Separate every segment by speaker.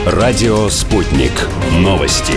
Speaker 1: Радио «Спутник». Новости.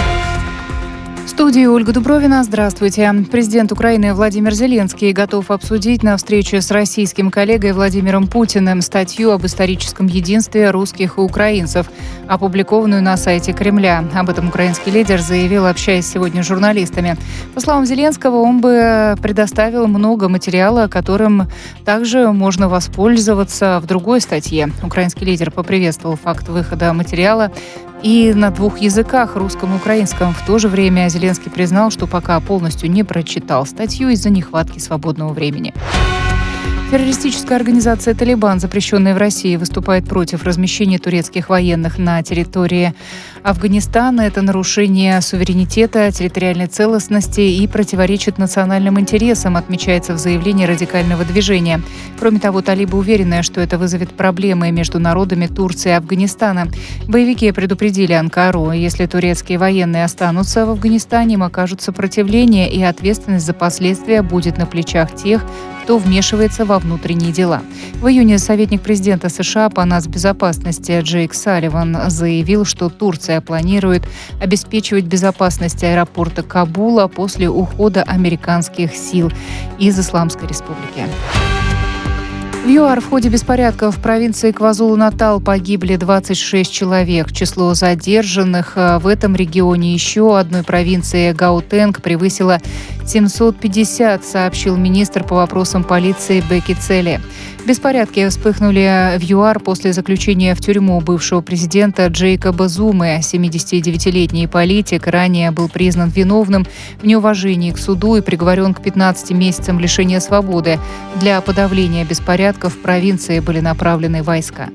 Speaker 2: В студии Ольга Дубровина. Здравствуйте. Президент Украины Владимир Зеленский готов обсудить на встрече с российским коллегой Владимиром Путиным статью об историческом единстве русских и украинцев, опубликованную на сайте Кремля. Об этом украинский лидер заявил, общаясь сегодня с журналистами. По словам Зеленского, он бы предоставил много материала, которым также можно воспользоваться в другой статье. Украинский лидер поприветствовал факт выхода материала и на 2 языках, русском и украинском. В то же время Зеленский признал, что пока полностью не прочитал статью из-за нехватки свободного времени. Террористическая организация «Талибан», запрещенная в России, выступает против размещения турецких военных на территории Афганистана. Это нарушение суверенитета, территориальной целостности и противоречит национальным интересам, отмечается в заявлении радикального движения. Кроме того, талибы уверены, что это вызовет проблемы между народами Турции и Афганистана. Боевики предупредили Анкару, если турецкие военные останутся в Афганистане, им окажут сопротивление, и ответственность за последствия будет на плечах тех, кто вмешивается во внутренние дела. В июне советник президента США по нацбезопасности Джейк Салливан заявил, что Турция планирует обеспечивать безопасность аэропорта Кабула после ухода американских сил из Исламской Республики. В ЮАР в ходе беспорядков в провинции Квазулу-Натал погибли 26 человек. Число задержанных в этом регионе еще одной провинции Гаутенг превысило 750, сообщил министр по вопросам полиции Беки Цели. Беспорядки вспыхнули в ЮАР после заключения в тюрьму бывшего президента Джейкоба Зумы. 79-летний политик ранее был признан виновным в неуважении к суду и приговорен к 15 месяцам лишения свободы. Для подавления беспорядков в провинции были направлены войска.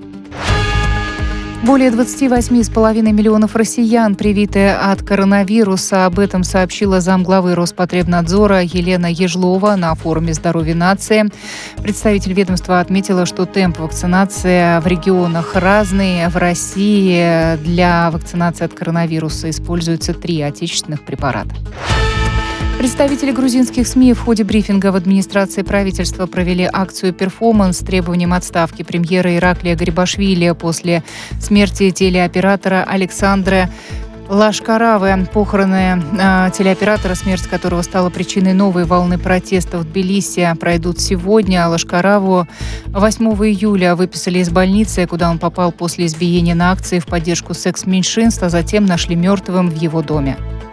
Speaker 2: Более 28,5 миллионов россиян привиты от коронавируса. Об этом сообщила замглавы Роспотребнадзора Елена Ежлова на форуме «Здоровье нации». Представитель ведомства отметила, что темп вакцинации в регионах разный. В России для вакцинации от коронавируса используются 3 отечественных препарата. Представители грузинских СМИ в ходе брифинга в администрации правительства провели акцию «Перформанс» с требованием отставки премьера Ираклия Гарибашвили после смерти телеоператора Александра Лашкаравы. Похороны телеоператора, смерть которого стала причиной новой волны протестов в Тбилиси, пройдут сегодня. Лашкараву 8 июля выписали из больницы, куда он попал после избиения на акции в поддержку секс-меньшинств, а затем нашли мертвым в его доме.